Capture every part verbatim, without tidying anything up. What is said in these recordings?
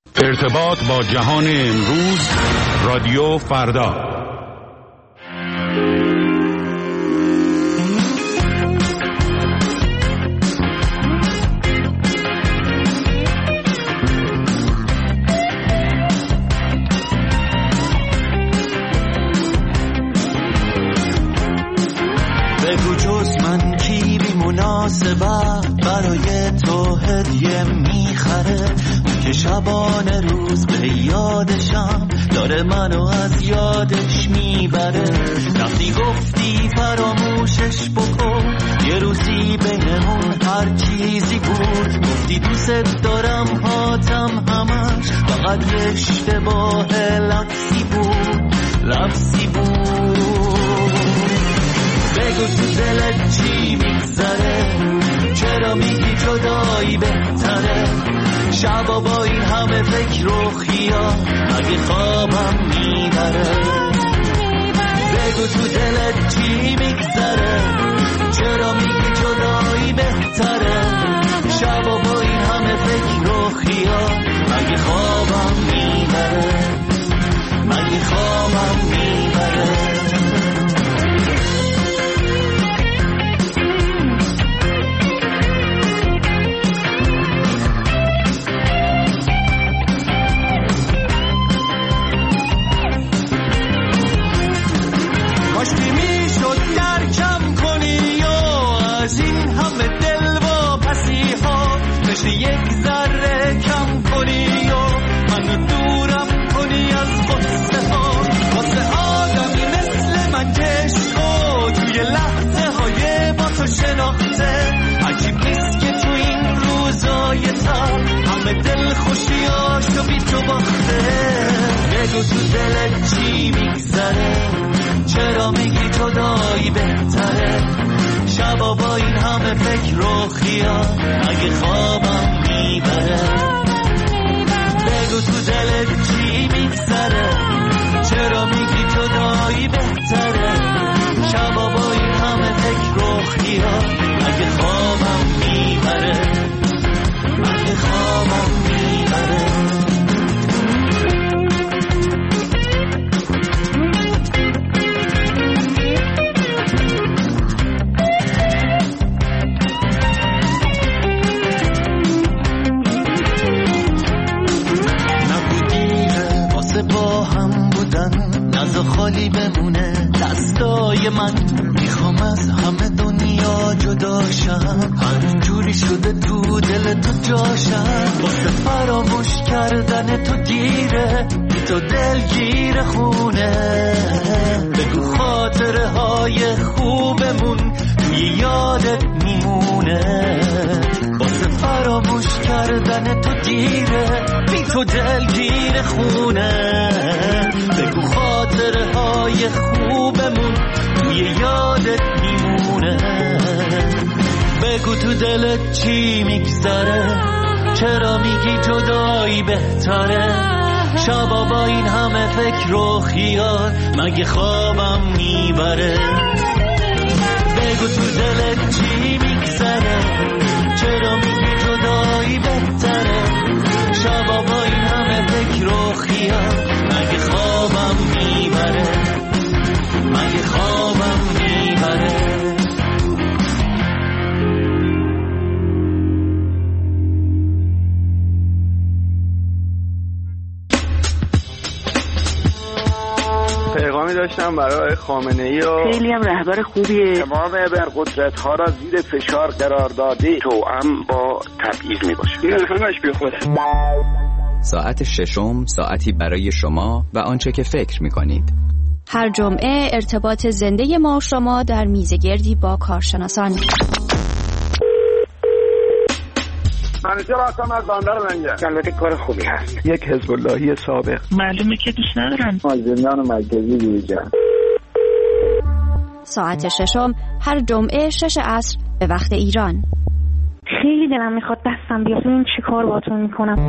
ارتباط با جهان امروز، رادیو فردا. بگو جز من کی بی مناسبه برای تو هدیه میخره، که شبانه روز به یادشم داره منو از یادش میبره. رفتی گفتی فراموشش بکن، یه روزی بینمون هر چیزی بود. گفتی دوست دارم هاتم همش فقط یه اشتباه لفظی بود، لفظی بود. بگو تو دلت چی میگذره، چرا میگی جدایی بهتره؟ شبا با این همه فکر و خیال مگه خوابم میبره؟ بگو تو دلت چی میگذره، چرا میگی جدایی بهتره؟ شبا با این همه فکر و خیال مگه خوابم میبره؟ مگه خوابم میبره؟ یک ذره کم کنی و منو دورم کنی از قصه ها. واسه آدمی مثل من کشکو توی لحظه های با تو شناخته، عجیب نیست که تو این روزای تر همه دل خوشیاشو بی تو باخته. بگو تو دلت چی میگذره، چرا میگی جدایی بهتره؟ شبا با این همه فکر و خیال اگه خوابم میبره؟ بگو تو دلت چی میگذره، چرا میگی جدایی بهتره؟ شبا با این همه فکر و خیال اگه خوابم میبره؟ اگه خوابم میبره؟ خالی بمونه دستای من، میخوام از همه دنیا جداشم، هر جوری شده تو دل تو جاشم. واسه فراموش کردن تو دیره، بی تو دلگیر خونه. بگو خاطره های خوبمون توی یادت میمونه. واسه فراموش کردن تو دیره، بی تو دلگیر خونه. بگو خاطره های خوبمون توی یادت میمونه. بگو تو دلت چی میگذره، چرا میگی جدایی بهتره؟ شبا با این همه فکر و خیال مگه خوابم میبره؟ بگو تو دلت چی میگذره، چرا میگی جدایی بهتره؟ شبا با این همه فکر و خیال مگه خوابم میبره؟ مگه خوابم میبره؟ پیغامی داشتم برای خامنه‌ای و خیلی هم رهبر خوبیه. تمام ابرقدرت‌ها را زیر فشار قرار داده، توأم با تبعیض میباشه. این همش بی خوده. ساعت ششم، ساعتی برای شما و آنچه که فکر می‌کنید. هر جمعه ارتباط زنده ما و شما در میزگردی با کارشناسان. منیجر هستم از بندر لنگر. البته کار خوبی هست. یک حزب اللهی سابق. معلومه که دوست ندارن. از زندان مرکزی بیرون. ساعت ششم هر جمعه شش عصر به وقت ایران. خیلی دلم میخواد دستم بیاد. این چی کار باهاتون میکنم؟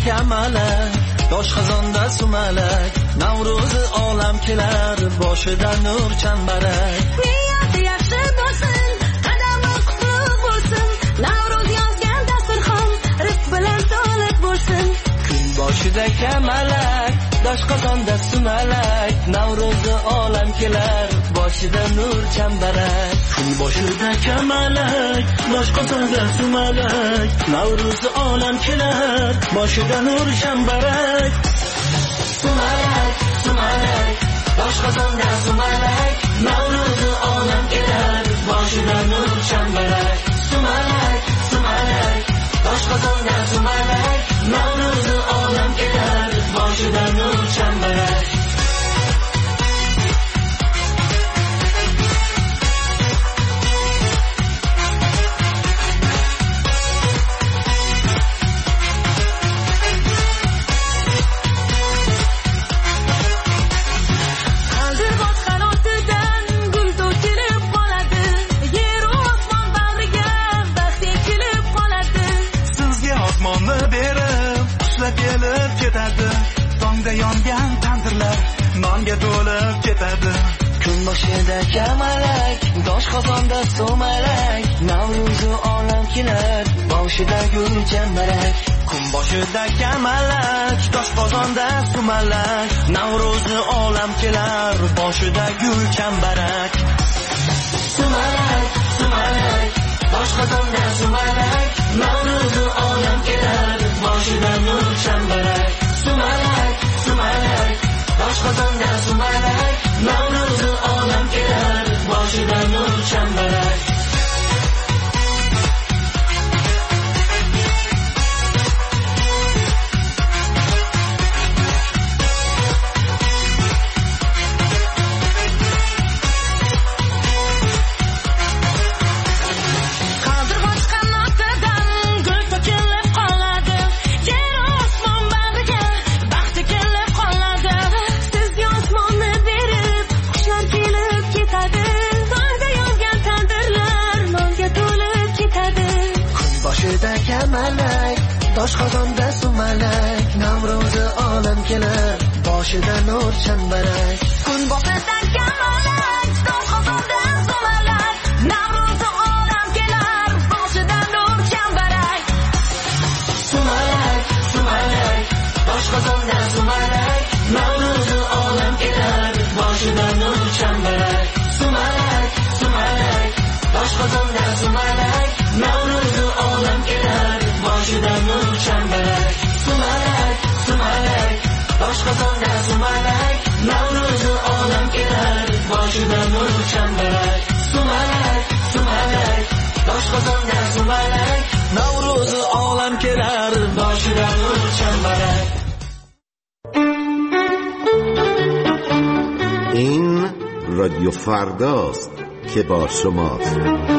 kamalak dosh qozonda sumalak Navruz olam kelar boshida nur chambarak niyati yaxshi bo'lsin qadami qutlug' bo'lsin Navruz yozgan dasturxon rizq bilan to'liq bo'lsin kun boshida kamalak dosh qozonda sumalak Navruz olam kelar boshida nur chambarak kun boshida kamalak dosh qozonda sumalak Navruz olam kelar boshida nur chambarak sumalak sumalak dosh qozonda sumalak Navruz olam kelar boshida nur chambarak sumalak sumalak dosh qozonda sumalak Navruz olam kelar boshida nur chambarak tongda yongan tandirlar nonga to'lib ketadi kun boshida kamalak dosh qozonda sumalak Navruz olam kelar boshida gul chambarak kun boshida kamalak dosh qozonda sumalak Navruz olam kelar boshida gul chambarak sumalak sumalak dosh qozonda sumalak Navruz olam kelar boshida nur chambarak sumalak sumalak dosh qozonda sumalak Navruz olam kelar boshida nur chambarak kamalak dosh qozonda sumalak Navruz olam kelar boshida nur chambarak kun boshida kamalak dosh qozonda sumalak Navruz olam kelar boshida nur chambarak sumalak sumalak dosh qozonda sumalak Navruz olam kelar boshida nur chambarak sumalak sumalak dosh qozonda sumalak Navruz olam kelar boshida nur chambarak sumalak sumalak dosh qozonda sumalak Navruz olam kelar boshida nur chambarak sumalak sumalak dosh qozonda sumalak Navruz olam kelar boshida nur chambarak این رادیو فرداست که با شماست.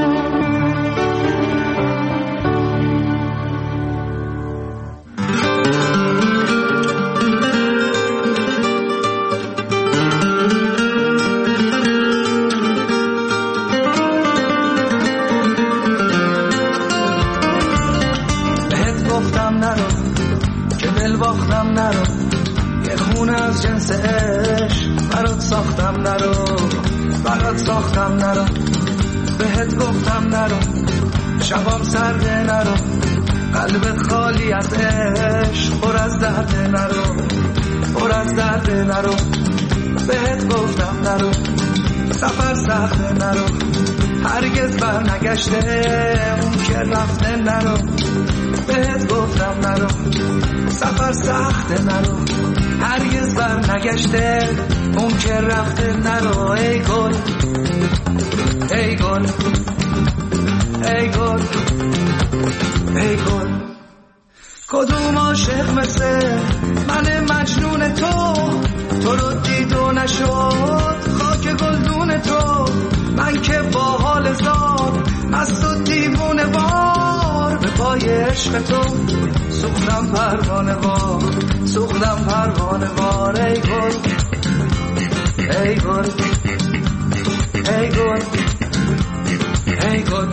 بهت گفتم نرو که دل باختم نرو یه خونه از جنس عشق برات ساختم نرو برات ساختم نرو بهت گفتم نرو شبام سرده نرو قلبت خالی از عشق پر از درد نرو پر از درد نرو بهت گفتم نرو سفر سخته نرو هرگز بر نگشته اون که رفته نرو بهت گفتم نرو سفر سخته نرو هرگز بر نگشته اون که رفته نرو ای گل ای گل ای گل ای گل کدوم عاشق مثل من مجنون تو تو رو دید و نشد خاک گلدون تو من که با حال زار مست و دیوونه وار به پای عشق تو سوختم پروانه وار سوختم پروانه وار ای گل ای گل ای گل ای گل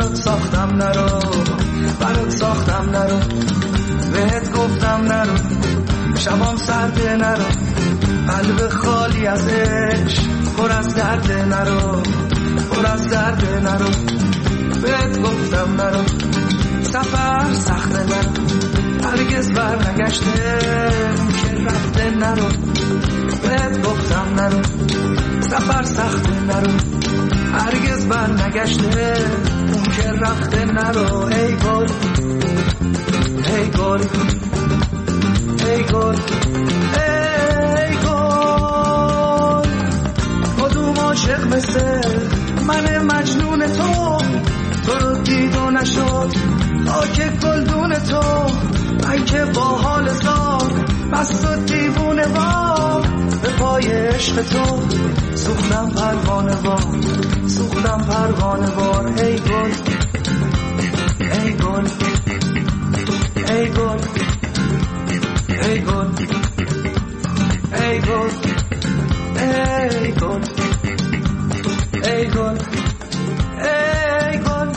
برات ساختم نرو، برات ساختم نرو، بهت گفتم نرو، شبام سرده نرو، قلب خالی از عشق پر از درد نرو، پر از درد نرو، بهت گفتم نرو، سفر سخته نرو، هرگز بر نگشته که رفته نرو، بهت گفتم نرو، سفر سخته نرو، هرگز بر نگشته اون که رفته نرو. ای گل ای گل ای گل ای گل، کدوم عاشق مثل من مجنون تو، تو رو دید و نشد خاک گلدون تو، من که با حال زار مست و دیوونه وار، به پای عشق تو سوختم پروانه وار، سوختم پروانه وار. ای گل ای گل ای گل ای گل ای گل ای گل ای گل ای گل.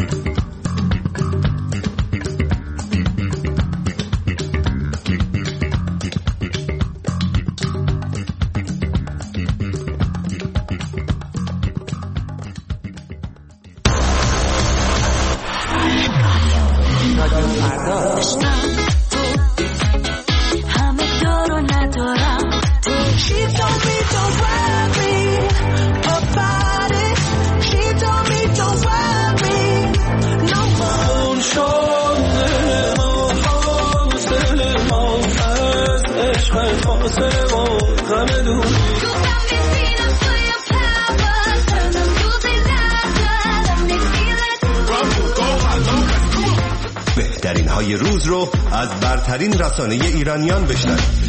بهترین های روز رو از برترین رسانه ایرانیان بشنوید.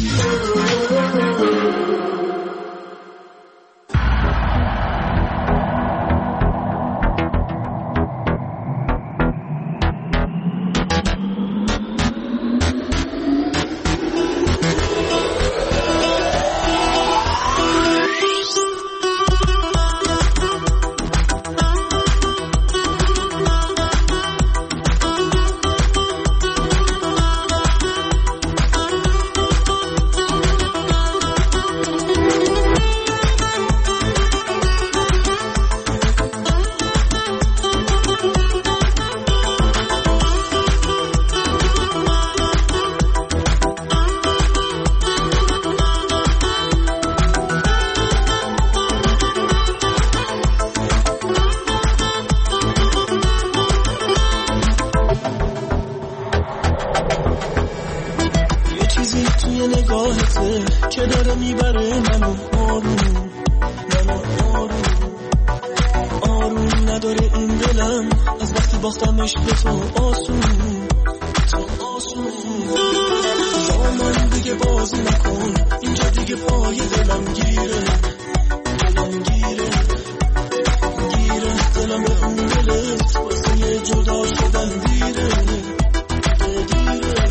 که داره میبره منو آروم، منو آروم آروم نداره این دلم از وقتی باختمش به تو آسون، تو آسون. با من دیگه بازی نکن، اینجا دیگه پای دلم گیره، دلم گیره گیره، دلم به اون دلت واسه یه جدا شدن دیره دیره.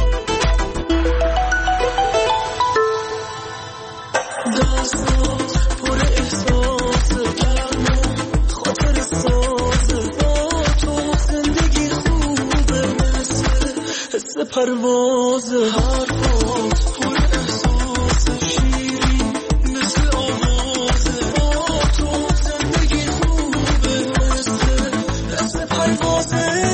دستات پر احساس گرمه، خاطر سازه با تو، زندگی خوبه مثل حس پروازه، حرفات پر احساس شیرین مثل آوازه با تو، زندگی خوبه مثل حس پروازه.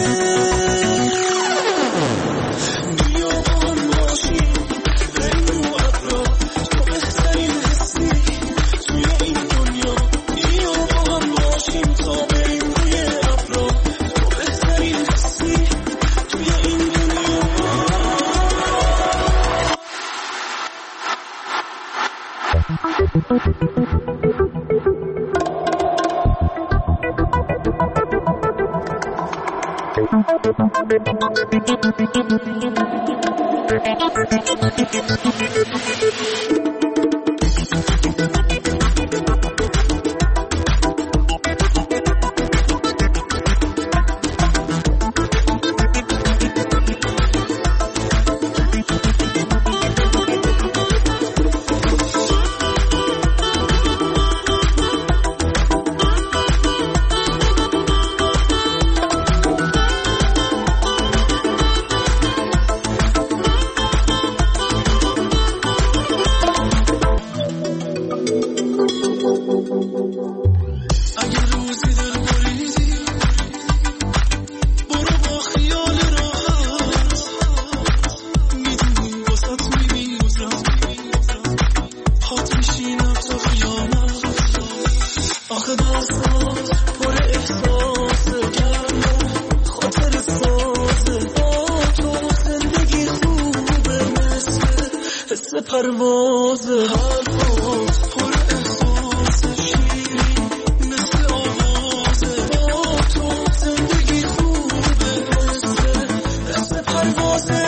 پروازه حرفات پر احساس شیری مثل آوازه با تو زندگی خوبه مثل دست پروازه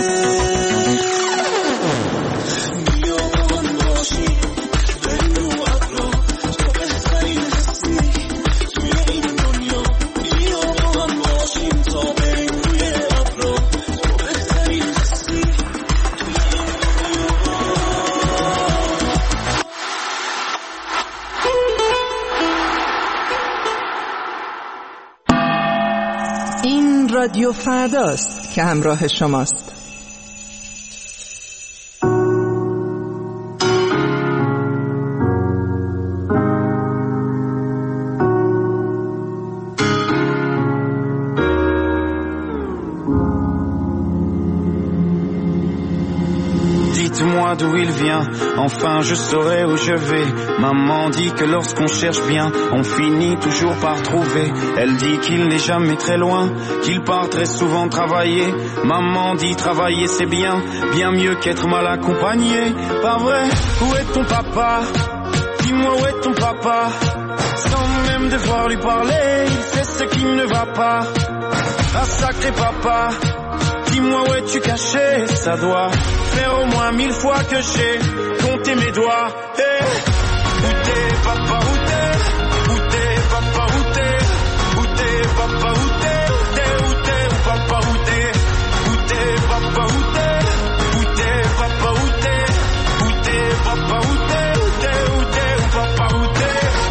بیا با من باشی بریم رو ابرا تو بهترین حسی توی این دنیا بیا با من باشیم تا بریم روی ابرا تو بهترین حسی این رادیو فرداست که همراه شماست. Dites-moi d'où il vient, enfin je saurai où je vais. Maman dit que lorsqu'on cherche bien, on finit toujours par trouver. Elle dit qu'il n'est jamais très loin, qu'il part très souvent travailler. Maman dit travailler c'est bien, bien mieux qu'être mal accompagné. Pas vrai, où est ton papa? Dis-moi où est ton papa? Sans même devoir lui parler, il sait ce qui ne va pas. Ah sacré papa, dis-moi où es-tu caché? Ça doit faire au moins mille fois que j'ai compté mes doigts. Hey, où t'es papa, où t'es? Où t'es papa, où t'es? Où t'es papa, où t'es? Où t'es, où t'es, où papa, où t'es? Où t'es papa, où t'es? Où t'es papa, où t'es? Où t'es papa, où t'es? Où t'es, où t'es, où papa, où t'es?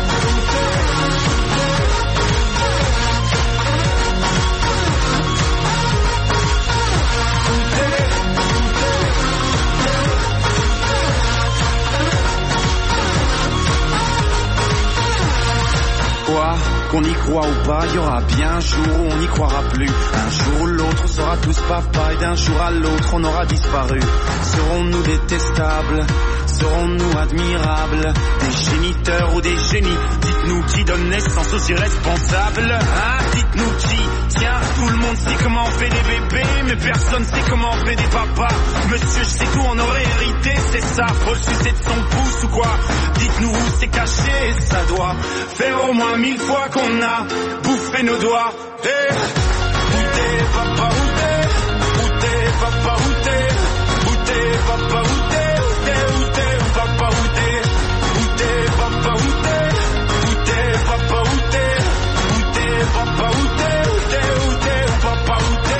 Qu'on y croit ou pas, il y aura bien un jour où on n'y croira plus. Un jour ou l'autre, on sera tous papa et d'un jour à l'autre, on aura disparu. Serons-nous détestables? Serons-nous admirables? Des géniteurs ou des génies? Dites-nous qui donne naissance aux irresponsables. Hein? Dites-nous qui? Tiens, tout le monde sait comment on fait des bébés, mais personne sait comment on fait des papas. Monsieur, je sais tout, on aurait hérité, c'est ça. Faut le sucer de son pouce ou quoi? Dites-nous où c'est caché, ça doit faire au moins mille fois qu'on a bouffé nos doigts. Hey, où t'es papa, où t'es? Où t'es papa, où t'es? Où t'es papa, où t'es? Où t'es, où t'es, où papa, où t'es? Où t'es papa, où t'es? Où t'es papa, où t'es? Où t'es papa, où t'es? Où t'es, où t'es, où papa, où t'es?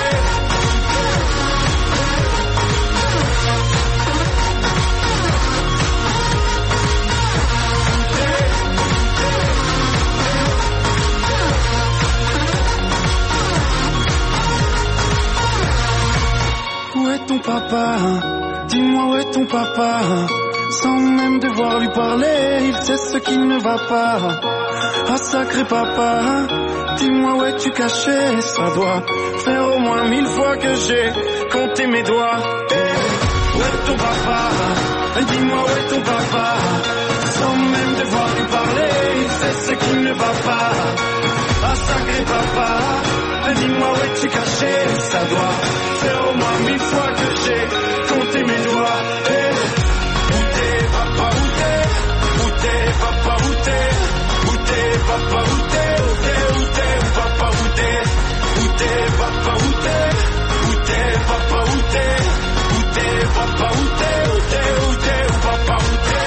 Où est ton papa? Dis-moi où est ton papa? Sans même devoir lui parler, il sait ce qui ne va pas. Ah sacré papa, dis-moi où es-tu caché? Ça doit faire au moins mille fois que j'ai compté mes doigts. Hey, où est ton papa? Dis-moi où est ton papa? Sans même devoir lui parler, il sait ce qui ne va pas. Ah sacré papa, dis-moi où es-tu caché? Ça doit faire au moins mille fois que j'ai compté mes doigts. Hey, où t'es papa, où t'es? Où t'es papa, où t'es? Où t'es papa, où t'es? Où t'es, où t'es, où papa, où t'es? Où t'es papa, où t'es? Où t'es papa, où t'es? Où t'es papa, où t'es? Où t'es, où t'es, où papa, où t'es?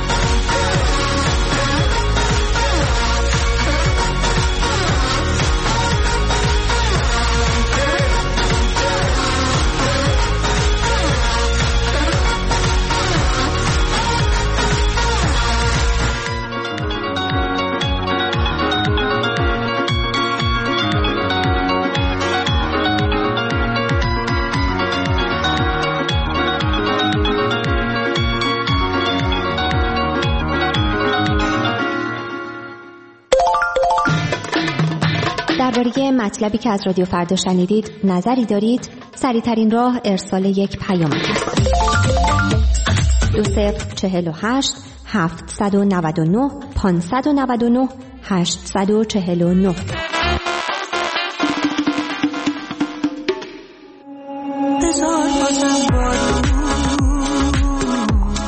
درباره مطلبی که از رادیو فردا شنیدید نظری دارید؟ سریع‌ترین راه ارسال یک پیامک است. دو صفر چهل و هشت هفتصد و نود و نه پانصد و نود و نه هشتصد و چهل و نه. بذار بازم بارون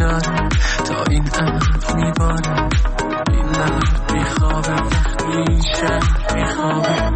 میداره تا این عمد میباره این مرد میخوابه وقتی شب میخوابه